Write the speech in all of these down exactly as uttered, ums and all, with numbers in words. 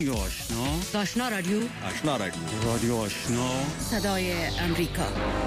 آشنا آشنا رادیو آشنا رادیو رادیو آشنا صدای امریکا.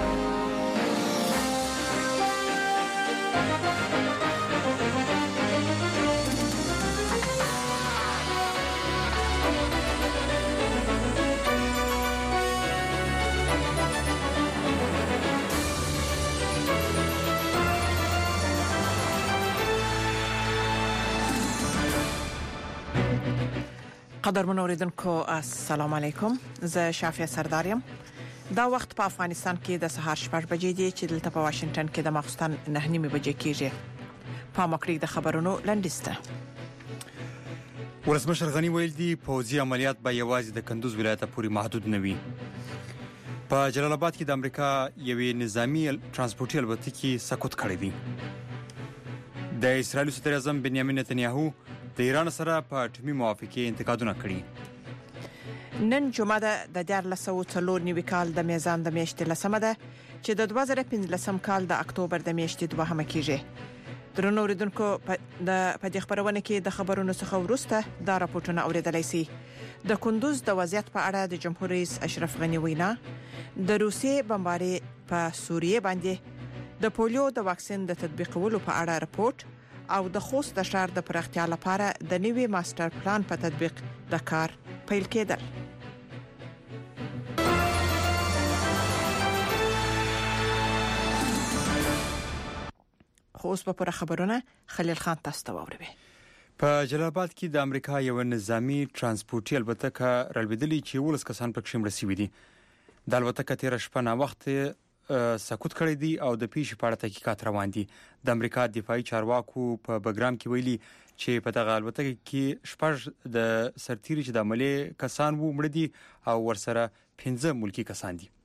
قدرمن اوریدونکو السلام علیکم، زه شافیه سردارم. دا وخت په افغانستان کې د سهار شپږ بجې دی چې دلته په واشنگټن کې د ماخستن نه نیمه بجې کېږي. په مکرې د خبرونو لنډیسته. ولسمشر غنی ویل دي پوځي عملیات به یوازې د کندوز ولایت پورې محدود نه وي. په جلال آباد کې د امریکا یوې نظامی ترانسپورتي الوتکې سقوط کړې دي. د اسرایل صدر اعظم بنیامین نتنیاهو د ایران سره په اټومي موافقه انتقادونه کړي. نن جمعه ده د دیارلس سوه څلور نوي کال د میزان د میاشتې لسمه ده چې د دوه زره پنځلسم کال د اکتوبر د میاشتې دوهمه کېږي. درنو اوریدونکو د په دې خبرونه کې د خبرونو څخه وروسته دا راپورټونه اوریدلای شي. د کندوز د وضعیت په اړه د جمهور رئیس اشرف غنی وینا، د روسیې بمباري په سوریه باندې، د پولیو د واکسین د تطبیقولو په اړه راپورټ او د خوست د شهر د پراختیا لپاره د نوي ماستر پلان په تطبیق د کار پیل کېدل. خو اوس په پوره خبرونه خلیل خان تاسو ته واوروي. په جلال آباد کې د امریکا یو نظامی ترانسپورتي الوتکه رالوېدلې چې ولس کسان پکې مړه شوي دي. د الوتکه تیر شپه نا وخت سقوط کړی دی او د پیښې په اړه تحقیقات روان دي. د امریکا دفاعي چارواکو په بګرام کې ویلي چې په دغه الوتکه کې شپږ د سرتیري چې د عملي کسان وو مړه دي او ورسره پنځه ملکی کسان دي.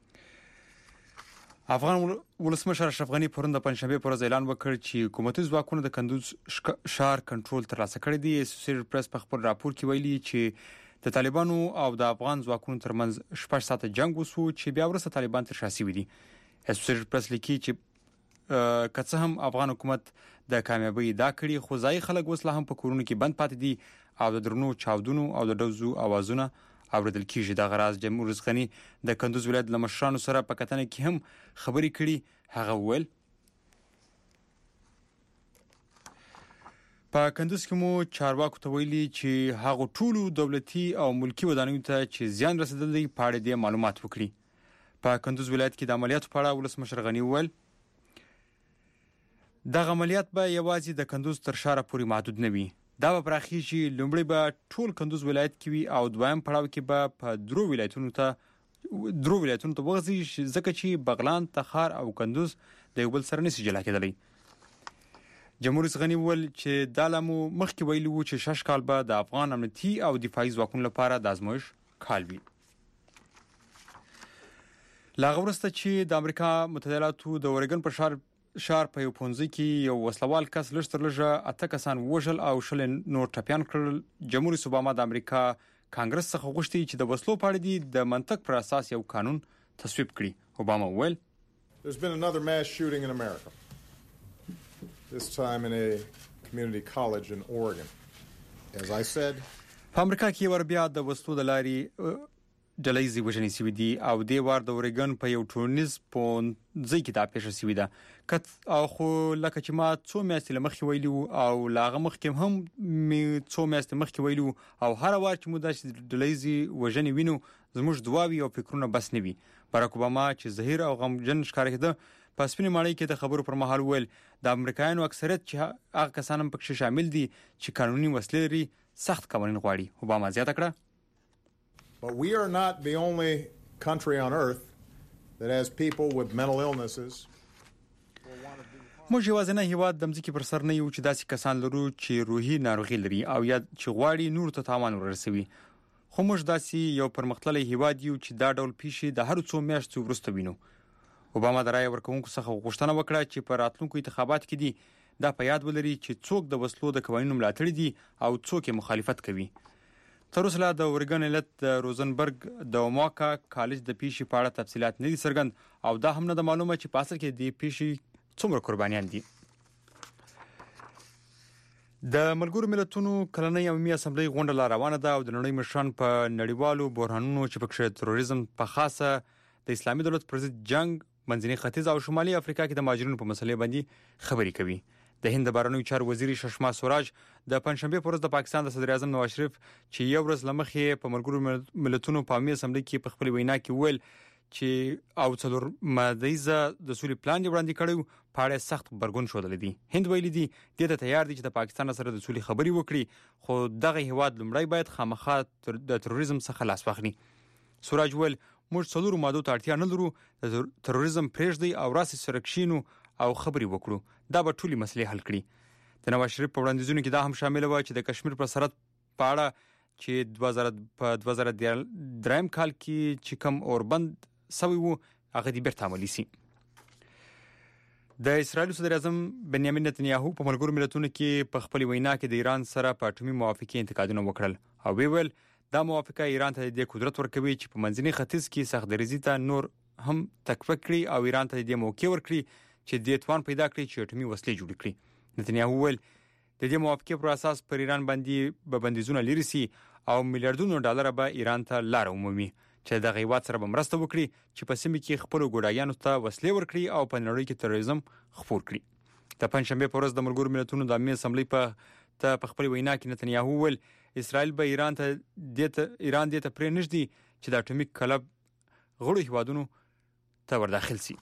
افغان ولسمشر اشرف غنی پرون د پنځشنبه پر ورځ اعلان وکړ چې حکومتي ځواکونه د کندوز ښار کنټرول ترلاسه کړی دی. اسوسییټډ پریس په خپل راپور کې ویلي چې د طالبانو او د افغان ځواکونو ترمنځ شپږ ساعته جنگ وسو چې بیا وروسته طالبان تر شا شوي دي. اسوسییټډ پریس لیکي چې که څه هم افغان حکومت د کامیابی ادعا کړې، خو ځایي خلک اوس لا هم په کورونو کې بند پاتې دي او د درنو چاودنو او د ډزو اوازونه اوریدل کیږي. د غراز جمهور رئیس غنی د کندوز ولایت له مشرانو سره په کتنه کې هم خبرې کړي. هغه وویل په کندوز کې مو چارواکو ته ویلي چې هغه ټولو دولتي او ملکی ودانیو ته چې زیان رسیدلی په اړه د معلومات وکړي. په کندوز ولایت کې د عملیاتو په اړه ولسمشر غنی وویل دغه عملیات به یوازې د کندوز تر شاره پورې محدود نه وي. دا به پراخیږي. لومړی به ټول کندوز ولایت کې وي او دویم پړاو کې به په درو ولایتونو ته درو ولایتونو ته وغځي، ځکه چې بغلان، تخار او کندوز د یو بل سره نشي جلا کېدلی. جمهور رئیس غنی وویل چې دا لامو مخکې ویلي وو چې شش کال به د افغان امنیتي او دفاعي ځواکونو لپاره د ازمویش کال وي. لا وروسته چې د امریکا متحده ایالاتو د اورګن په شهر شهر په یو پونځي کې یو وسلوال کس لږ تر لږه اته کسان وژل او شل نور ټپیان کړل. جمهور رئیس اوباما د امریکا کانګرس څخه غوښتي چې د وسلو په اړه دي د منطق پر اساس یو قانون تصویب کړي. اوباما وویل There's been another mass shooting in America. This time in a community college in Oregon. As I said, په امریکا کې ور بیا د وسلو د لارې ډلېزي وژنې شوې دي او د وار د اورګن په یو ټولنیز پونځي کې دا پیښه شوې ده. کت او خو لکه چې ما څو میاشتې مخکې ویلو او لاغه مخکې هم می څو میاشتې مخکې ویلو او هر وار چې مو د ډلېزي وژنې وینو زموږ دواوی او فکرونه بس نه وي. باراک اوباما چې زهیر او غمجن ښکار کېده په سپینې ماڼۍ کې د خبرو پر مهال ویل د امریکایانو اکثریت چې هغه کسان هم پکې شامل دي چې قانوني وسلې لري سخت قوانین غواړي. اوباما زیاته کړه but we are not the only country on earth that has people with mental illnesses. موږ یوازې نه هیواد د مځکې پر سر نه یو چې داسې کسان لرو چې روحي ناروغي لري او یا چې غواړي نور ته تاوان ورسوي. خو موږ داسې یو پرمختللی هیواد یو چې دا ډول پیښې د هر څو میاشتو وروسته وینو. اوباما د رای ورکوونکو څخه غوښتنه وکړه چې په راتلونکو انتخابات کې دي دا په یاد ولري چې څوک د وسلو د قوانینو ملاتړ دي او څوک یې مخالفت کوي. تر اوسه لا د اورګن ایالت د روزنبرګ د اوماکا کالج د پیښې په اړه تفصیلات نه دي څرګند او دا هم نه د معلومه چې په اصل کې د پیښې څومره قربانیان دي. د ملګرو ملتونو کلنۍ عمومي اسمبلی غونډه لا روانه ده او د نړۍ مشران په نړیوالو بحرانونو چې پکې تروریزم په خاصه د اسلامي دولت پر ضد جنگ، منځني ختیځ او شمالي افریقا کې د مهاجرینو په مسلې باندې خبرې کوي. د هند بهرنیو چارو وزیر ششما سوراج د پنځشنبه پر ورځ د پاکستان د صدر اعظم نواز شریف چې یو ورځ لمخې په ملګرو ملتونو په عمومي اسمبلی کې په خپل وینا کې ویل چې او څلور مادهیزه د سولې پلان دی وړاندې کړو، په اړه سخت برګون شودل دي. هند ویلي دي د ته تیار دي چې د پاکستان سره د سولې خبري وکړي، خو دغه هیواد لمړی باید خامخا د تروریزم څخه لاس واخلي. سوراج ویل موږ څلور ماده ته اړتیا نه لرو، د تروریزم پرېږدي او راسي سرکشینو او خبري وکړو، دا به ټولي مسلې حل کړي. د نواز شریف په وړاندیزونو کې دا هم شامل و چې د کشمیر پر سرحد په اړه چې دوه زره په دوه زره دریم کال کې چې کم اوربند سوي وو هغه دې بیرته عملي شي. د اسرایل صدر اعظم بنیامین نتنیاهو په ملګرو ملتونو کې په خپل وینا کې د ایران سره په اټومي موافقه انتقادونه وکړل او ویل دا موافقه ایران ته د قدرت ورکوي چې په منځني ختیځ کې سخت دریزي ته نور هم تکفه کړي او ایران ته د موقع ورکړي چې د توان پیدا کړي چې اټومي وسلې جوړ کړي. نتنیاهو ویل د دې موافقه پر اساس پر ایران باندې به بندیزونه لري سي او میلیارډونو ډالر به ایران ته لار ومومي چې د غیوات سره به مرسته وکړي چې په سیمه کې خپل ګوډاګانو ته وسلې ورکړي او په نړۍ کې تروریزم خپور کړي. د پنځشنبه په ورځ د ملګرو ملتونو د عامه اسمبلی په ته په خپل وینا کې نتنیاهو ویل اسرائیل به ایران ته د ایران د ته پرې نشدي چې د اټومیک کلب غړو هیوادونو ته ورداخل شي.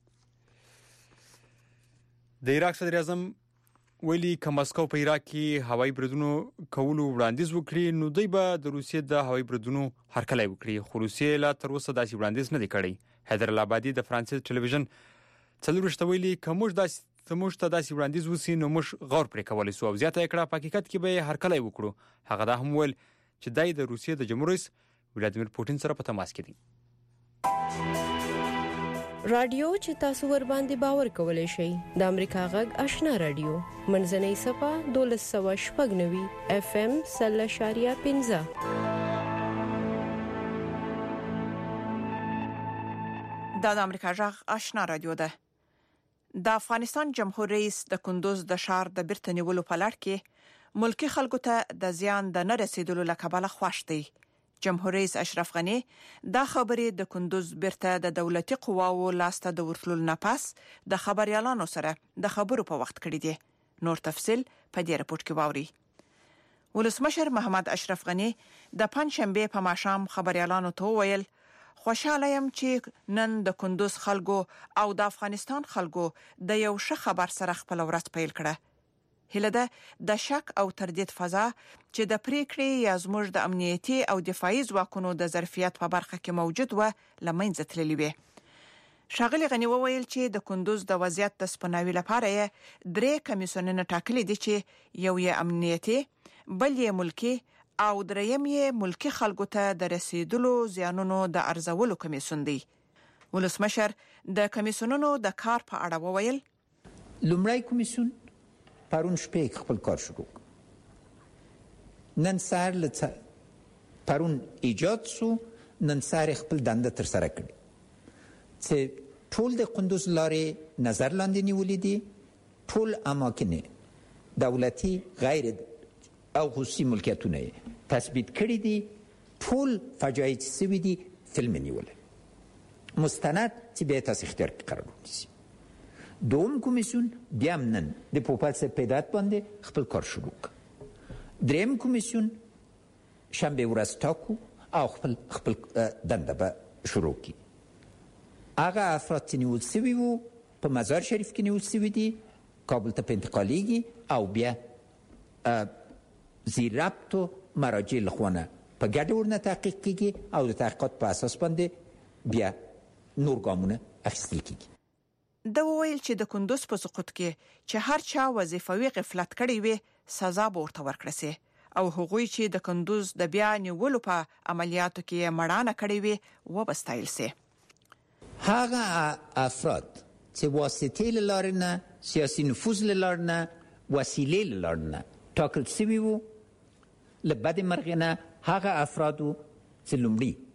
د عراق صدر اعظم ویلي که مسکو په عراق کې هوایي بریدونو کولو وړاندیز وکړي نو دوی به د روسیې د هوایي بریدونو هرکلی وکړي، خو روسیې لا تر اوسه داسې وړاندیز نه دی کړی. حیدر العبادي د فرانسې ټلویزیون څلور ویلي که موږ داسې موږ ته داسې وړاندیز وسی نو موږ غور پرې کولی سو او زیاته کړه په حقیقت کې به هرکلی وکړو. هغه دا هم ویل چې دای د روسیې د جمهور رئیس ولادیمیر پوتین سره په تماس کې دي. رادیو چې تاسو ور باندې باور کولای شئ د امریکا غږ آشنا رادیو منځنۍ صفه دولس سوه شپږ نوي اف ام سل شاریه پنځه. دا د امریکا غږ آشنا رادیو ده. د افغانستان جمهور رئیس د کندوز د شهر د بیرته نیولو په لړ کې ملکی خلکو ته د زیان د نه رسیدلو لکبله خوښ دی. جمهور رئیس اشرف غنی دا خبرې د کندوز بیرته د دولتي قواو لاسته د ورتلو نه پس د خبريالانو سره د خبرو په وخت کړی دی. نور تفصيل په دې رپورت کې واوري. ولسمشر محمد اشرف غنی د پنځشنبه په ماښام خبريالانو ته ویل خوشاله يم چې نن د کندوز خلکو او د افغانستان خلکو د یو ښه خبر سره خپل ورځ پیل کړه. هله ده د شک او تردید فضا چې د پریکړې یا زموږ د امنیتي او دفاعي ځواکونو د ظرفیت په برخه کې موجود و لمنځه تللې وي. شاغلی غنی وویل چې د کندوز د وضعیت د سپناوي لپاره درې کمیسیونونه ټاکلي دي چې یو یې امنیتي، بل یې ملکی او دریم یې ملکی خلکو ته د رسیدلو زیانونو د ارزولو کمیسیون دی. ولسمشر د کمیسیونونو د کار په اړه وویل لومړی کمیسیون پرون شپه خپل کار شروع نن سهار لڅ پرون ایجاد سو نن سهار خپل دنده تر سره کړي چې ټول د قندوز لارې نظر لاندې نیولې دي، ټول اماکن دولتي غیر او خصوصي ملکیتونه تثبیت کړي دي، ټول فجایع سوي دي فلم نیول مستند چې به تاسو اختیار کې قرار ونیسي. دوم کمیسیون بیا نن د پوپاس پیدات باندې خپل کار شروع کړ. دریم کمیسیون شنبه ورځ ټاکو او خپل خپل دنده به شروع کړي. هغه افراد چې نیول شوي وو په مزار شریف کې نیول شوي دي، کابل ته انتقالیږي او بیا زیر ربط و مراجع لخوانه په ګډه ورنه تحقیق کیږي او د تحقیقات په اساس باندې بیا نور ګامونه اخیستل کیږي. د وویل چې د کندوز په سقوط کې چې هر چا وظیفوي غفلت کړی وي سزا به ورته ورکړل شي او هغوی چې د کندوز د بیا نیولو په عملیاتو کې مړانه کړی وي وبستایل شي. هغه افراد چې واسطې لاره نه، سیاسي نفوذ لاره نه، وسیلې لاره نه ټاکل شوي وو، له بد مرغه نه هغه افرادو چې لومړی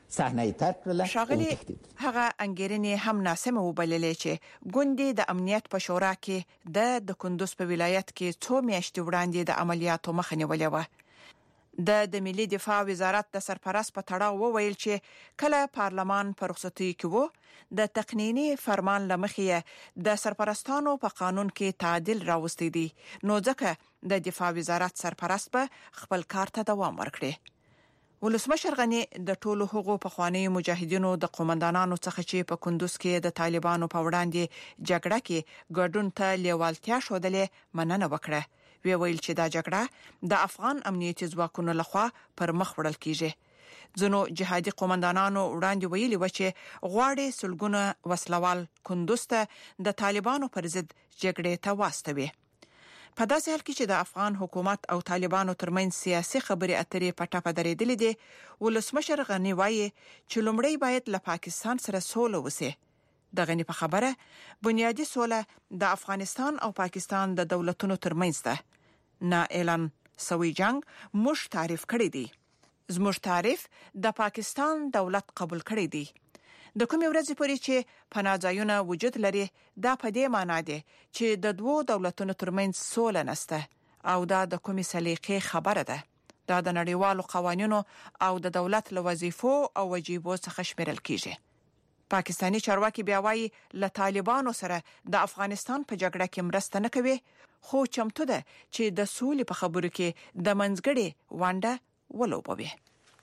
صحنه ترک کړل. شاغلي هغه انګیرنې هم ناسمه وبللې چې ګوندې د امنیت په شورا کې د د کندوز په ولایت کې څو میاشتې وړاندې د عملیاتو مخه نیولې و. د د ملي دفاع وزارت د سرپرست په تړاو وویل چې کله پارلمان په رخصتۍ کې وو د تقنینی فرمان لمخې د سرپرستانو په قانون کې تعدیل راوستي دي، نو ځکه د دفاع وزارت سرپرست به خپل کار ته دوام ورکړي. ولسمشر غنی د ټولو هغو پخوانی مجاهدینو د قومندانانو څخه چې په کندوز کې د طالبانو په وړاندې جګړه کې ګډون ته لیوالتیا شودلې مننه وکړه. وی ویل چې دا جګړه د افغان امنیتي ځواکونو لخوا پر مخ وړل کیږي. ځنو جهادي قومندانانو وړاندې ویلي و چې غواړي سلګونه وسلوال کندوز ته د طالبانو پر ضد جګړې ته واستوي. په داسې حال کې چې د افغان حکومت او طالبانو ترمنځ سیاسي خبرې اترې په ټاپه درېدلې دي، ولسمشر غنی وایي چې لومړی باید له پاکستان سره سوله وسي. د غنی په خبره بنیادی سوله د افغانستان او پاکستان د دولتونو ترمنځ ده. نه اعلان سوي جنگ موږ تعریف کړی دی. زموږ تعریف د پاکستان دولت قبول کړی دی. د کومې ورځې پورې چې پناهځایونه وجود لري دا په دې معنی دی چې د دوو دولتونو ترمنځ سوله نشته او دا د کومې سلیقې خبره ده. دا د نړیوالو قوانینو او د دولت له وظیفو او واجبو څخه شمیرل کیږي. پاکستانی چارواکي بیا وایي له طالبانو سره د افغانستان په جګړه کې مرسته نه کوي، خو چمتو ده چې د سولې په خبرو کې د منځګړي ونډه ولوبوي.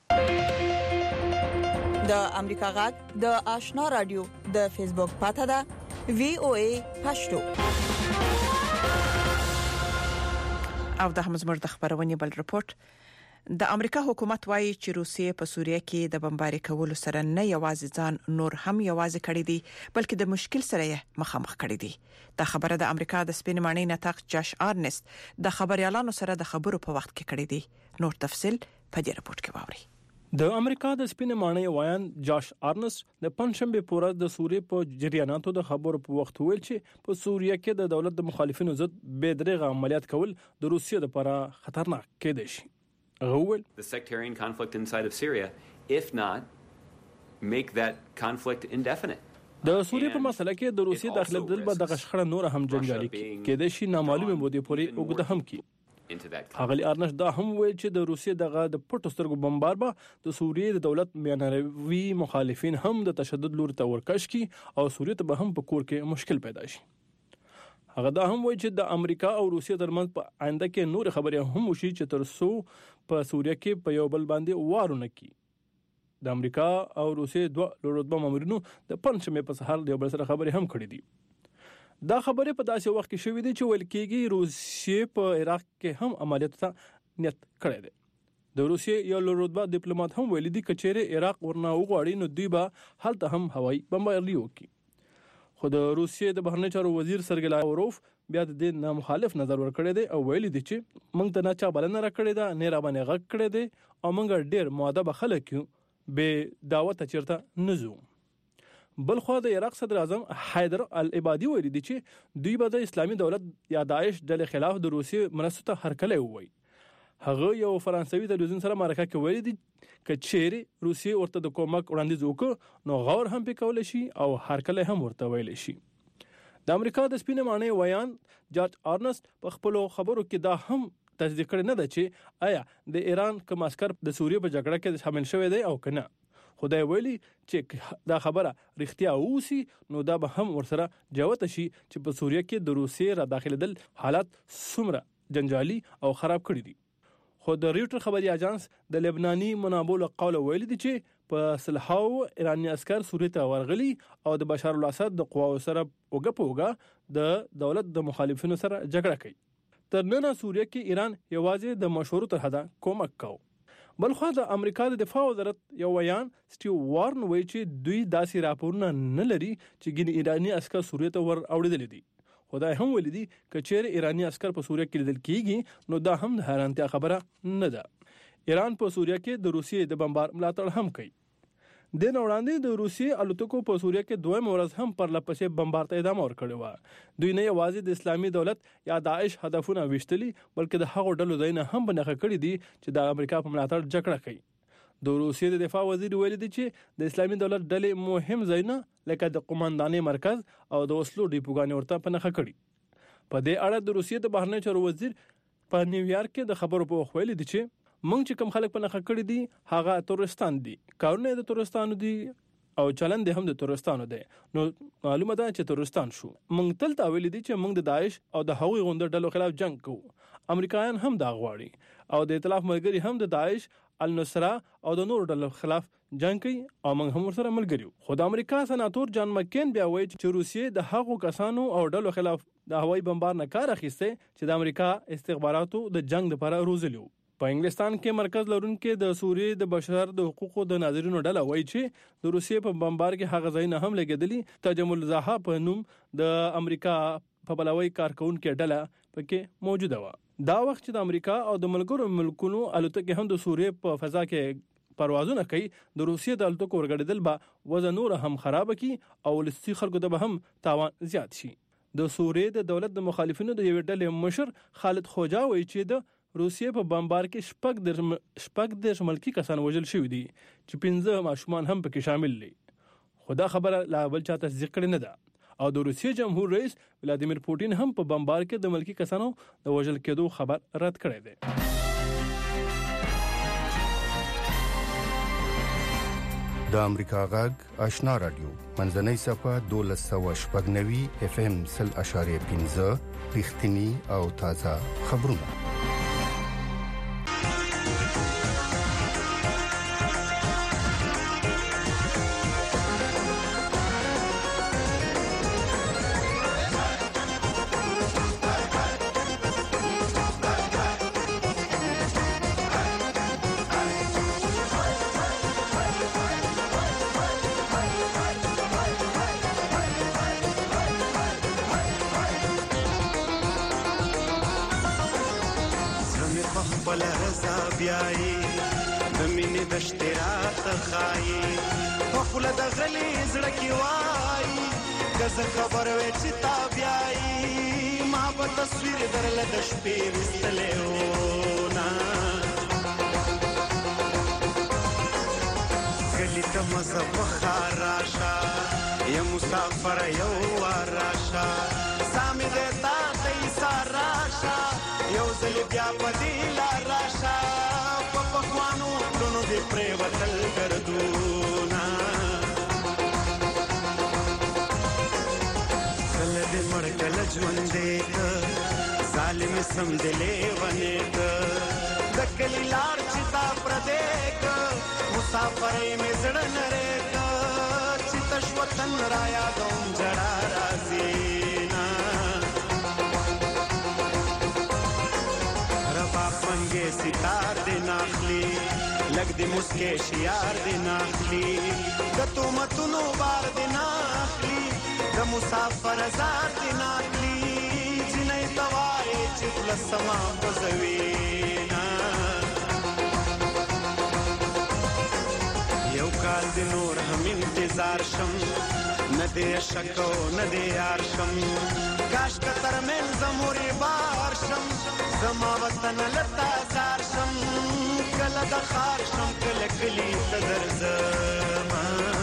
د امریکا غږ د آشنا رادیو د فیسبوک پاڼه ده وی او ای پښتو. او د همزمر د خبرونې بل رپورت د امریکا حکومت وایي چې روسیې په سوریه کې د بمباري کولو سره نه یوازې ځان نور هم یوازې کړی دی بلکې د مشکل سره یې مخامخ کړی دی. دا خبره د امریکا د سپین ماڼۍ نطاق جاش آرنست د خبريالانو سره د خبرو په وخت کې کړی دی. نور تفصيل په دې رپورت کې واورئ. د امریکا د سپین ماڼۍ وایان جاش آرنست د پنځشنبه پورز د سوریې په جریاناتو د خبرو په وخت ویل چې په سوریه کې د دولت د مخالفینو ضد بې دریغه عملیات کول د روسیې لپاره خطرناک کېدای شي. غوول The sectarian conflict inside of Syria, if not make that conflict indefinite. د سوریې په مسله کې د روسیې داخله دل به د غشخړه نور هم جنجالي کېدای شي، نامعلومه مودې پورې وګړه هم کی. هغلی ارنش دا هم ویل چې د روسیې دغه د پټو سترګو بمبار به د سوریې د دولت میانروي مخالفین هم د تشدد لور ته ورکش کی او سوریې ته به هم په کور کې مشکل پیدا شي. هغه دا هم ویل چې د امریکا او روسیې ترمنځ په آینده کې نور خبرې هم وشي چې تر څو په سوریه کې په یو بل باندې وارونه کی. د امریکا او روسیې دوه لوړ مامورینو د پنځمه په سهار د یو بل سره خبرې هم کړې دي. دا خبره په داسې وخت کې شوې دي چې ویل کېږي روسیې په عراق کې هم عملیات ته نیت کړی دی. د روسیې یو لوړ ډیپلوماټ هم ویل دي چې چیرې عراق ورنه وغواړي نو دوی به هلته هم هوایي بمباري وکړي. خو د روسیې د بهرنی چارو وزیر سرګی لاوروف بیا د دې نه مخالف نظر ورکړی دی او ویل دي چې موږ ته نه چا بلنه راکړې ده نه را باندې غږ کړی دی او موږ ډېر مؤدب خلک یو به دعوت چیرته نه ځو. بل خو د عراق صدر اعظم حیدر العبادي ویلي دي چې دوی به د اسلامي دولت یا داعش ډلې خلاف د روسیې مرستو ته هرکلی ووایي. هغه یو فرانسوي تلویزیون سره مرکه کې ویلي دي چې چیرې روسیې ورته د کومک وړاندیز وکړي نو غور هم پکول شي او هرکلی هم ورته ویل شي. د امریکا د سپین ماڼۍ ویان جاش آرنست په خپل خبرو کې دا هم تصدیق کړی نه ده چې آیا د ایران کوم عسكر د سوریې په جګړه کې شامل شوی دی او کنه. خدای ویلي چې دا خبره رښتیا اوسي نو دا به هم ورسره جوته شي چې په سوریه کې د روسیې را داخليدل حالات څومره جنجالي او خراب کړی دي. خو د ریوټر خبري اژانس د لبناني منابع له قوله ویلي دي چې په سلحاو ایرانی عسكر سوریه ته ورغلي او د بشار الاسد د قواو سره وګ په وګ د دولت د مخالفینو سره جګړه کوي. تر نن سوریه کې ایران یوازې د مشورو تر حده کومک کوي. بل خو د امریکا د دفاع وزارت یو ویان سټیو وارن وایي چې دوی داسې راپورونه نه لري چې ګینه ایرانی عسكر سوریه ته ور اوړېدل دي. خدای هم ولې دي چې چیرې ایرانی عسكر په سوریه کې لیدل کیږي نو دا هم د حیرانتیا خبره نه ده. ایران په سوریه کې د روسیې د بمبار ملاتړ هم کوي. د نوړاندې د روسیې الوتکو په سوریه کې دویم ورځ هم پر لپسې بمبار ته ادامه ورکړې و. دوی نه یوازې د اسلامي دولت یا داعش هدفونه وشتلي بلکې د هغو ډلو ځایونه هم بنخښه کړې دي چې د امریکا په ملاتړ جګړه کوي. د روسیې د دفاع وزیر ویل دی چې د اسلامي دولت ډلې مهم ځایونه لکه د قوماندانۍ مرکز او د وسلو ډیپوګانې ورته په نښه کړي. په دې اړه د روسیې د بهرنیو چارو وزیر په نیویارک کې د خبرو په وخت ویل دی چې موږ چې کوم خلک په نښه کړي دي هغه تورستان دي، کارونه د تورستانو دي او چلند هم د تورستانو دی. نو معلومه ده چې تورستان شو. موږ تل تا ویل دي چې موږ د داعش او د هغوی غونډه ډلو خلاف جنگ کوو. امریکایان هم دا غواړي او د ائتلاف ملګری هم د داعش، النصره او د نور ډلو خلاف جنگ کوي او موږ هم ورسره ملګری یو. خو د امریکا سناتور جان مکین بیا وایي چې روسیې د هغو کسانو او ډلو خلاف د هوایي بمبار نه کار اخیسته چې د امریکا استخباراتو د جنگ لپاره روزلي وو. په انګلستان کې مرکز لرونکي د سوریې د بشر د حقوقو د ناظرینو ډله وایي چې د روسیې په بمبار کې هغه ځای نه هم لګیدلی تجمل زاها په نوم د امریکا په بلاوي کارکونکو ډله پکې موجوده و. دا وخت چې د امریکا او د ملګرو ملکونو الوتکې هم د سوریې په فضا کې پروازونه کوي، د روسیې د الوتکو ورګړېدل به وضع نور هم خراب کی او ولستي خلکو ته به هم تاوان زیات شي. د سوریې د دولت د مخالفینو د یو ډلې مشر خالد خوجا وایي چې د روسیې په بمبار کې شپږ د شپږ د ملکی کسان وژل شوی دي چې پنځه ماشومان هم پکې شامل دي. خدا خبره لا بل چا تصدیق کړي نه ده او د روسیې جمهور رئیس ولادیمیر پوتین هم په بمبار کې د ملکی کسانو د وژل کېدو خبر رد کړی دی. د امریکا غږ آشنا رادیو منځنۍ صفه دولس سوه شپږ نوي اف ام سل اشاریه پنځه رښتینی او تازه خبرونه. خبر وې چې تا بیاي ما په تصویر درل د شپې وستلې نا کلی ته مزه بخار راشا یا مسافر یو راشا سامي دې تا ته ساراشا یو ځل بیا په دې لا راشا په پخوانو دونو دې پرې وتل ګرځونا مړکل ژوند دې ظالم سم دلې ونې د کلی لار چې تا پردې مسافرې مې زړه نره چې تشوتن را یادوم جړا راځي نا ربا پنګې ستار دې ناخلي لګ دې مسکې شیار دې ناخلي د تومتونو بار دې ناخلي د مسافر زار دی ناکلی جنې توای چې فلسما پزوینا یو کال دی نور هم انتظار شم نه دې شکو نه دې یار شم کاش کتر من زموري بار شم زما وطن لتا زار شم کله د خار شم کله کلی تدر زما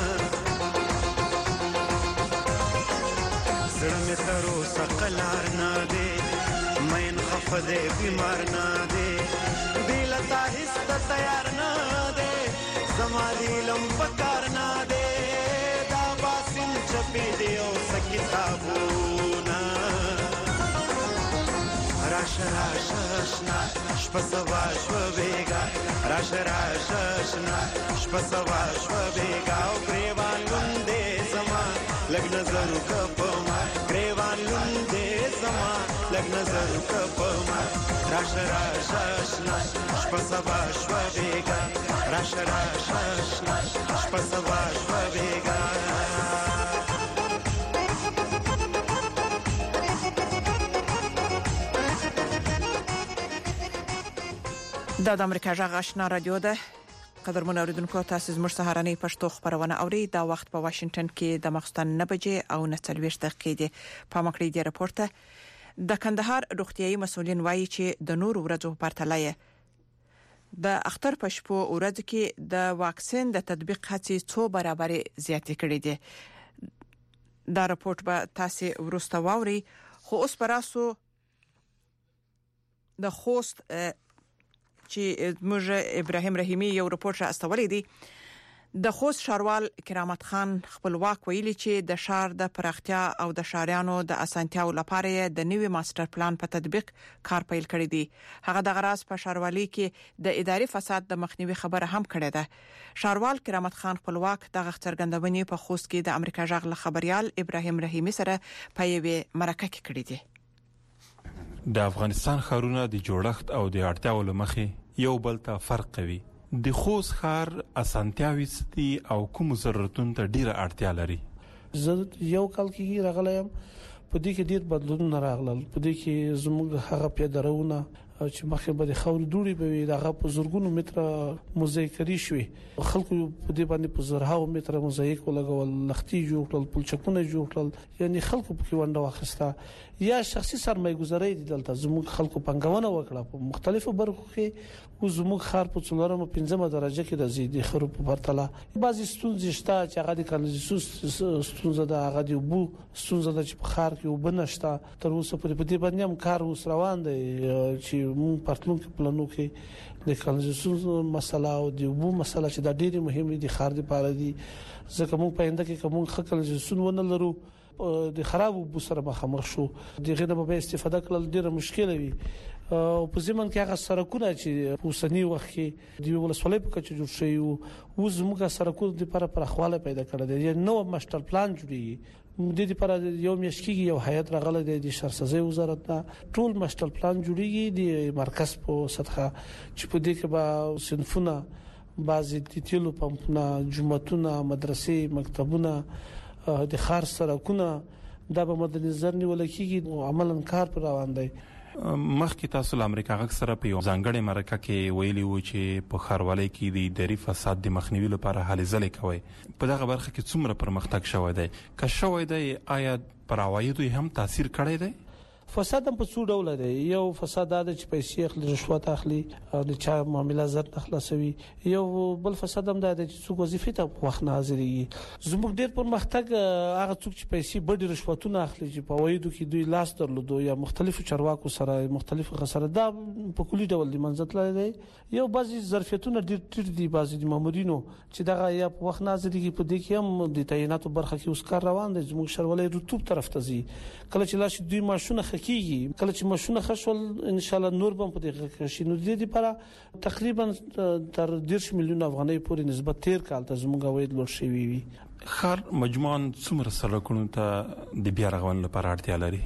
زړه ترو سقلار نه دې مین خفده بیمار نه دې دلتا هست تیار نه دې زمالي لم پکار نه دې دا باسم چپی دې او سکتابونا راش راش شنا شپه سوا شو بیگا راش راش شنا شپه سوا شو بیگا او گریوان لوندې زما لګ نظر کپما گریوان لوندې زما لګ نظر کپما راش راش شنا شپه سوا شو بیگا راش راش شنا شپه سوا شو بیگا دا د امریکا غږ آشنا رادیو ده. قدرمن اوریدونکو تاسو زموږ سهارنۍ پښتو خبرونه اوري. دا وخت په واشنگټن کې د مخستان نه بجې او نه څلوېښت دقیقې دي. په مکړې دی راپورته د کندهار روغتيایي مسولین وایي چې د نور ورځو په پرتله د اختر په شپو ورځ کې د واکسین د تطبیق هڅې څو برابر زیاتې کړې دي. دا راپورټ به تاسو ورسته واوري، خو اوس پراسو د خوست چې موږ ابراهيم رحیمي یو راپورټ راستولې دي. د خوست شاروال کرامت خان خپلواک ویلي چې د شار د پراختیا او د شاریانو د اسانتیاو لپاره د نوي ماستر پلان په تطبیق کار پیل کړی دی. هغه د غراس په شاروالي کې د اداري فساد د مخنیوي خبره هم کړې ده. شاروال کرامت خان خپلواک د غخترګندونې په خوست کې د امریکا ژغ خبريال ابراهيم رحیمي سره په یوه مرکه کې کړی دی. د افغانستان خارونه د جوړښت او د اړتیاو لمخې یو بل ته فرق کوي. د خوست ښار اسانتیاوي ستي او کوم ضرورتونو ته ډیره اړتیا لري. زه یو کال کې راغلم، په دې کې ډیر بدلون راغلل. په دې کې زموږ هغه پیادرونه چې مخکې به د خاورې دوړي به وي، دغه په زورګونو متره موزاییکري شوي. خلکو په دې باندې په زرهاو متره موزاییک ولګول، لختي جوړ کړل، پلچکونه جوړ کړل، یعنی خلکو په کې ونده واخسته. یا شخصي سرمایه گذاري دي دلته زموږ خلکو پنګونه وکړه په مختلفو برخو کې. او زموږ خار په څلورم او پنځمه درجه کې د زیدي خرو په پرتله بعضي ستونزې شته چې هغه د کانالیزاسیون ستونزه ده، هغه د بو ستونزه ده چې په خار کې وبنشته. تر اوسه په دې باندې هم کار اوس روان دی چې موږ پرتلون کې پلانو کې د کانالیزاسیون مسله او د بو مسله چې د ډېری مهمه دي خار د پاره دي. ځکه موږ په انده کې کوم کانالیزاسیون ونه لرو، د خراب بو سره مخامخ شو. دغه نه به استفاده کول ډیره مشکله وي. او په زمون کې هغه سرکونه چې په سنی وخت کې د ولسوالۍ په کچه جوړ شوی او زموږه سرکونه د لپاره پرخواله پیدا کړل دي. یعنی نو ماستر پلان جوړیږي. د دې لپاره یو میاشتې یو هیئت راغله د شهرسازي وزارت نه ټول ماستر پلان جوړیږي د مرکز په سطحه چې په دې کې به صنفونه، بعضي د تیلو پمپونه، جوماتونه، مدرسې، مکتبونه، د خار سرکونه دا به مد نظر نیول کېږي او عملاً کار پر روان دی. مخکې تاسو له امریکا غږ سره په یو ځانګړې مرکه کې ویلي وو چې په خاروالۍ کې د اداري فساد د مخنیوي لپاره هلې ځلې کوي. په دغه برخه کې څومره پرمختګ شوی دی؟ که شوی دی آیا پر عوایدو هم تاثیر کړی دی؟ فساد هم په څو ډول دی. یو فساد دا چې پیسې اخلي، رشوت اخلي، د چا معاملې زر نخلاصوي. یو بل فساد هم دا چې څوک وظیفه ته وخت نه حاضرېږي. زموږ ډېر پرمختګ هغه څوک چې پیسې بډې رشوتونه اخلي چې په وایدو کې دوی لاس درلودو یا مختلفو چارواکو سره مختلفو خساره دا په کلی ډول د منځت لري. یو بعضي ظرفیتونه ډېر ټیټ دي، بعضي د مامورینو چې دغه یا په وخت نه حاضرېږي. په دې کې هم د تعیناتو برخه کې اوس کار روان دی. زموږ شاروالۍ رطوب طرف ته ځي. کله چې لاش دوی ماشونه کیږي، کله چې ماشونه خشول ان شاء الله نور به په دې کې شي. نو د دې لپاره تقریبا تر ډیرش میلیون افغانۍ پورې نسبت تیر کال ته زموږ عواید لوړ شوي وي. خار مجموعاً څومره سرکونو ته د بیا رغون لپاره اړتیا لري؟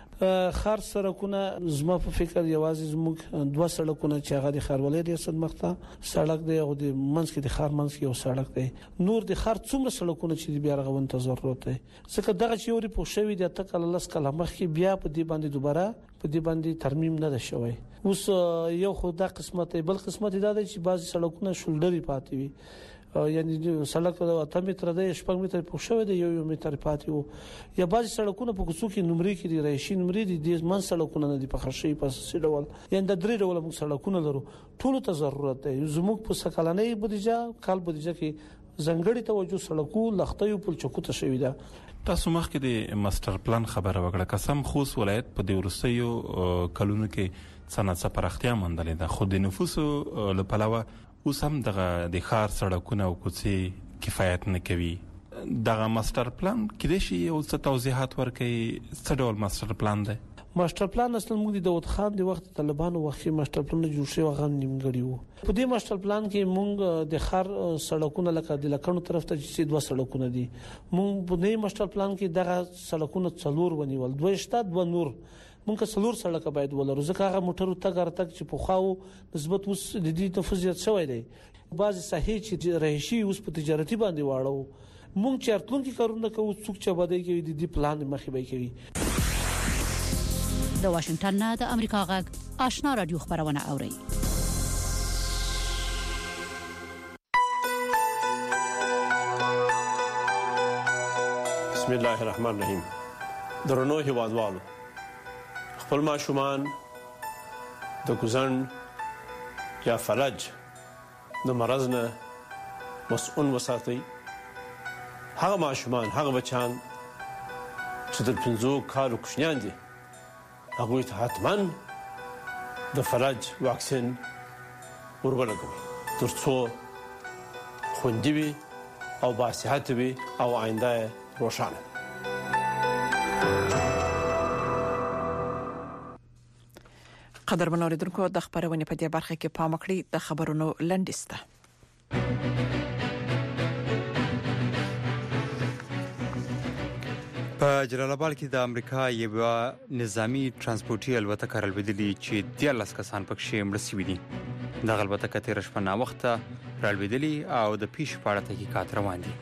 خار سرکونه زما په فکر یوازې زموږ دوه سړکونه چې هغه د خاروالۍ ریاست مخته سړک دی او د منځ کې د خار منځ کې یو سړک دی. نور د خار څومره سړکونه چې د بیا رغون ته ضرورت دی. ځکه دغه چې یو ریپورت شوی دی ته کله لاس کله مخکې بیا په دې باندې دوباره په دې باندې ترمیم نه ده شوی. اوس یو خو دا قسمت بل قسمت دا دی چې بعضي سړکونه شولډري پاتې وي، یعنی سړک د اته متر دی، شپږ متر په شوه دی، یو یو متر پاتې وو. یا بعضي سړکونه په کوڅو کې نمرې کې دی راشي نمرې دي د من سړکونه نه دی په خشي په سیډول. یعنی د درې ډول موږ سړکونه لرو. ټول ته ضرورت دی. زموږ په سکلانې بودیجه کال بودیجه کې ځنګړي توجه سړکو لختیو پلچکو ته شوی ده. تاسو مخکې د ماستر پلان خبره وکړه. قسم خوست ولایت په د ورستیو کلونو کې څنګه پراختیا مندلې ده، خو د نفوسو لپاره اوس هم دغه د خار سړکونه او کوڅې کفایت نه کوي. دغه ماستر پلان کې د شي او څه توضیحات ورکړي؟ څه ډول ماستر پلان دی؟ ماستر پلان اصل موږ د داود خان د وخت طالبانو وخت ماستر پلان جوړ شوی غو نیمګړی وو. په دې ماستر پلان کې موږ د خار سړکونه لکه د لکړو طرف ته چې دوه سړکونه دي. موږ په دې ماستر پلان کې دغه سړکونه څلور ونیول، دوه شته دوه نور. مونږه څلور سړک باید ولرو ځکه هغه موټرو تګ راتګ چې په خاو نسبت اوس د دې نفوذ زیات شوی دی. بعض صحیح چې رهشي اوس په تجارتي باندې واړو. مونږ چارتلون کې کارونه کوو څوک چې باندې کوي د دې پلان مخې به کوي. د واشنگټن نه د امریکا غږ آشنا رادیو خبرونه اوري. بسم الله الرحمن الرحیم. درنو هیوادوالو، خپل ماشومان د ګوزن یا فرج د مرض نه مسؤل وساتئ. هغه ماشومان هغه بچان چې د پنځو کالو کوچنیان دي هغوی ته حتما د فلج واکسین ورولګوئ تر څو خوندي وي او باصحت وي او آینده روښانه. قدرمن اوریدونکو د خبرونه په دې برخه کې پام وکړئ. د خبرونو لنډیسته په جلال آباد کې د امریکا یو نظامی ترانسپورتي الوتکه رالوېدلې چې دیارلس کسان پکې مړه شوي دي. دغه الوتکه تېره شپه ناوخته رالوېدلې او د پیښې په اړه تحقیقات روان دي.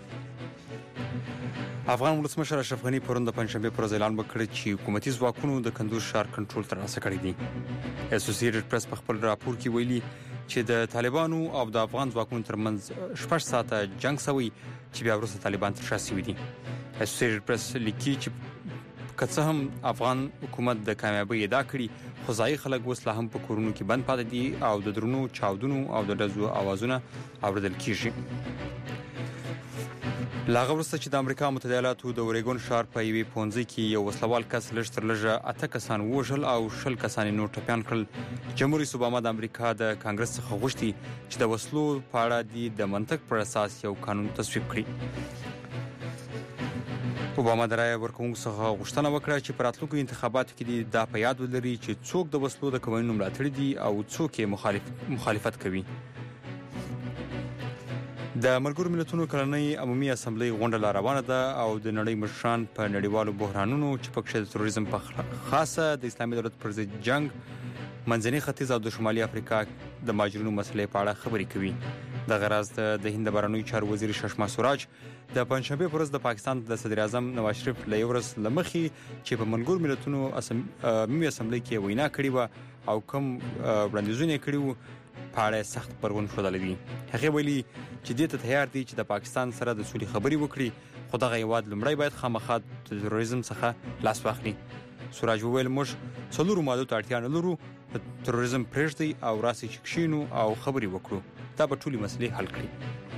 افغان ولسمشر اشرف غني پرون د پنځشنبه پر ورځ اعلان وکړ چې حکومتي ځواکونو د کندوز ښار کنټرول ترلاسه کړی دی. اسوسییټډ پریس په خپل راپور کې ویلي چې د طالبانو او د افغان ځواکونو ترمنځ شپږ ساعته جنگ شوی چې بیا وروسته طالبان تر شا شوي دي. اسوسییټډ پریس لیکي چې که څه هم افغان حکومت د کامیابی ادعا کړې خو ځایي خلک اوس لا هم په کورونو کې بند پاتې دي او د درنو چاودنو او د ډزو اوازونه اوریدل کیږي. لاغه وروسته چې د امریکا متحده ایالاتو د اوریګون ښار په یوې پونځي کې یو وسلوال کس لږ تر لږه اته کسان وژل او شل کسان نور ټپيان کړل. جمهوریت رئیس اوباما د امریکا د کانګرس څخه غوښتي چې د وسلو په اړه د منطق پر اساس یو قانون تصویب کړي. اوباما د رایې ورکوونکو څخه غوښتنه وکړه چې په راتلونکو انتخاباتو کې دا په یاد ولري چې څوک د وسلو د قوانینو ملاتړ دي او څوک یې مخالف مخالفت کوي. د ملګرو ملتونو کلنۍ عمومي اسمبلی غونډه لا روانه ده او د نړۍ مشران په نړیوالو بحرانونو چې پکې د تروریزم په خاصه د اسلامي دولت پر ضد جنگ، منځني ختیځ او د شمالي افریقا د ماجرونو مسلې په اړه خبرې کوي. د غراز د هند بهرنیو چارو وزیر ششما سوراج د پنځشنبه پر ورځ د پاکستان د صدر اعظم نواز شریف له یو ورځ لمخې چې په ملګرو ملتونو عمومي اسمبلی کې وینا کړې و او کوم وړاندیزونه کړي وو په اړه سخت پرون شولل دي. هغه ویلي چې دې ته تیار دي چې د پاکستان سره د سولې خبرې وکړي خو دغه هیواد لمړی باید خامخا د تروریزم څخه لاس واخلي. سوراج وویل موږ څلورو مادو ته اړتیا نه لرو، تروریزم پرېږدي او راسي چې کښینو او خبرې وکړو، دا به ټولې مسلې حل کړي.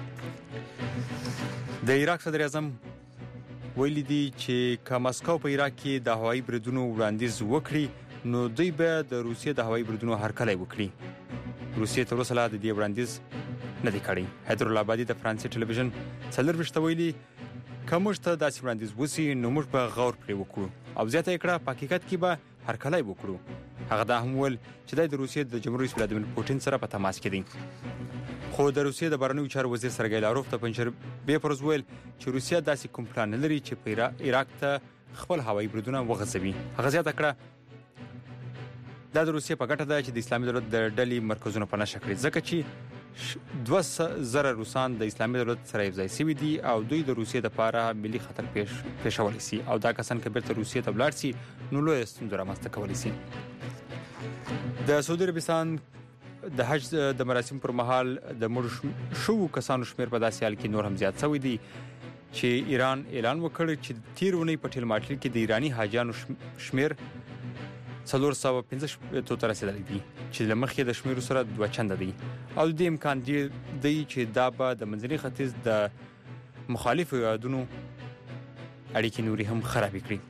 د عراق صدر اعظم ویلي دي چې که مسکو په عراق کې د هوایي بریدونو وړاندیز وکړي نو دوی به د روسیې د هوایي بریدونو هرکلی وکړي. روسیې تر اوسه لا د دې وړاندیز نه دی کړی. حیدرالله آبادي د فرانسې ټلویزیون څلور ویشت ویلي که موږ ته داسې وړاندیز وسی نو موږ به غور پرې وکړو او زیاته یې کړه په حقیقت کې به هرکلی وکړو. هغه دا هم ویل چې د روسیې د جمهور رئیس ولادیمیر پوتین سره په تماس کې دی. خو د روسیې د بهرنیو چارو وزیر سرګی لاروف د پنځشنبې پر ورځ ویل چې روسیه داسې کوم پلان نه لري چې په عراق ته خپل هوایي بریدونه وغځوي. هغه زیاته کړه دا د روسیې په ګټه ده چې د اسلامي دولت د ډلې مرکزونه په نشه کړي ځکه چې دوه زره روسان د اسلامي دولت سره یو ځای شوي دي او دوی د روسیې لپاره ملي خطر پیښ پیښولی شي او دا کسان که بیرته روسیې ته ولاړ شي نو لویه ستونزه رامنځته کولی شي. د سعودي عربستان د حج د مراسمو پر مهال د مړو شوو کسانو شمیر په داسې حال کې نور هم زیات شوی دی چې ایران اعلان وکړ چې تیر اونۍ په ټیلماټل کې د ایرانی حاجیانو شمیر څلور سوه پنځه شپېتو ته رسیدلی دي چې له مخکې د شمیرو سره دوه چنده دی او د دې امکان دی چې دا به د منځني ختیځ د مخالفو هیوادونو اړیکې نورې هم خرابې کړي.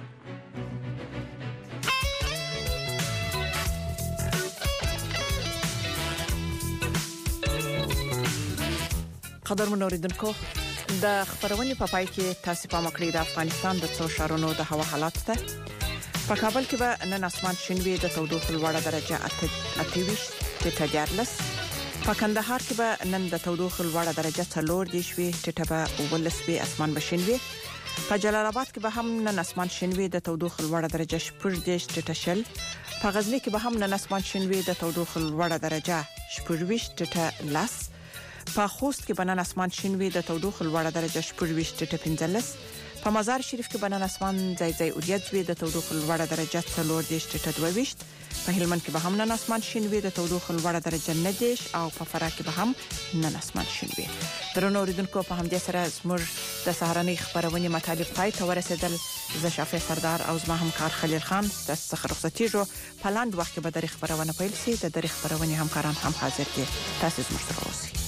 قدرمن اوریدونکو د خبرونې په پای کې تاسو په مکړی د افغانستان د څو شهرونو د هوا حالات ته په کابل کې به نن اسمان شینوي د تودوخې لوړه درجه اتهویشت ټیټه دیارلس، په کندهار کې به نن د تودوخې لوړه درجه څلور دیشوي ټیټه به ولس وي اسمان به شینوي، په جلال آباد کې به هم نن اسمان شینوي د تودوخې لوړه درجه شپږ دیش ټیټه شل، په غزنی کې به هم نن اسمان شینوي د تودوخې لوړه درجه شپږ ویشت ټیټه لس، په خوست کې بنن اسمان شینوي د تودوخې لوړه درجه شپږ ویشت ټیټه پنځلس، په مزار شریف کې بنن اسمان ځای ځای اوریځوي د تودوخې لوړه درجه څلور دیش ټیټه دوه ویشت، په هلمند کې به هم نن اسمان شینوي د تودوخې لوړه درجه نه دیش او په فراه کې به هم نن اسمان شینوي. درنو اوریدونکو په همدې سره زموږ د سهارنۍ خبرونه مطالب پای ته ورسېدل. زه شافع سردار او زما همکار خلیل خان تاسو څخه رخصتیږو. په لاند وخت کې به د خبرونه پیل شي. د خبرونه همکاران هم حاضر دي. تاسو زموږ سره اوسئ.